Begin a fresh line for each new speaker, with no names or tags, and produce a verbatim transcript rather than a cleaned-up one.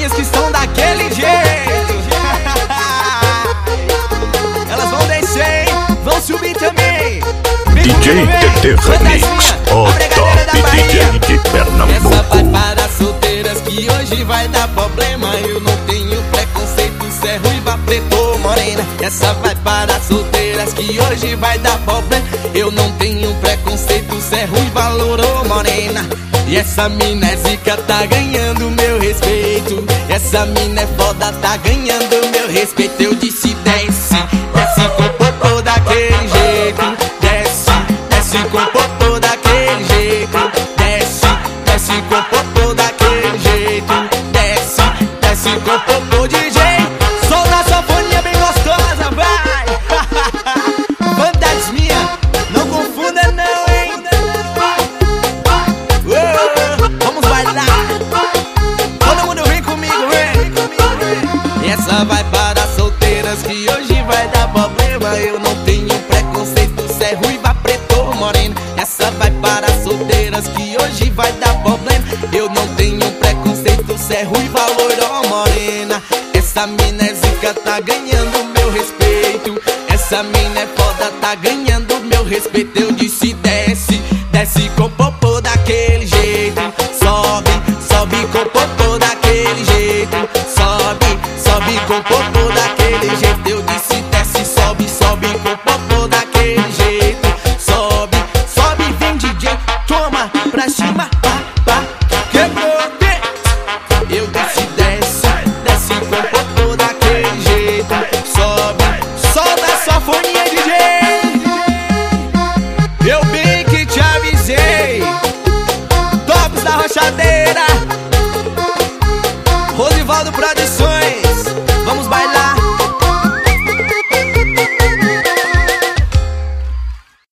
novinhas que estão daquele jeito. Elas vão descer, hein? Vão subir também. Vem
D J T T Remix, o top D J de Pernambuco.
Essa vai para as solteiras que hoje vai dar problema. Eu não tenho preconceito, cê é ruiva, preto ou morena. Essa vai para as solteiras que hoje vai dar problema. Eu não tenho preconceito, cê é ruiva, loura ou morena. E essa mina é zica, tá ganhando meu respeito. Essa mina é foda, tá ganhando meu respeito. Eu disse desce, desce com popô daquele jeito. Desce, desce com popô daquele jeito. Desce, desce com popô daquele jeito. Desce, desce com popô D J. Solta a sanfoninha bem gostosa, vai. Bandades minha, não confunda não, hein. Uou, vamos bailar. Todo mundo vem comigo, vem. E essa vai para as solteiras que hoje vai dar problema. Eu não tenho preconceito, cê é ruiva, preto ou morena. Essa vai para as solteiras que hoje vai dar problema. Eu não tenho preconceito, cê é ruiva, loira ou morena. Essa mina é zica, tá ganhando meu respeito. Essa mina é foda, tá ganhando meu respeito. Eu disse desce, desce com popô daquele jeito. Sobe, sobe com popô daquele jeito. Sobe, sobe com popô daquele jeito. Eu disse desce, sobe, sobe com popô daquele jeito. Sobe, sobe, vem D J, toma pra cima.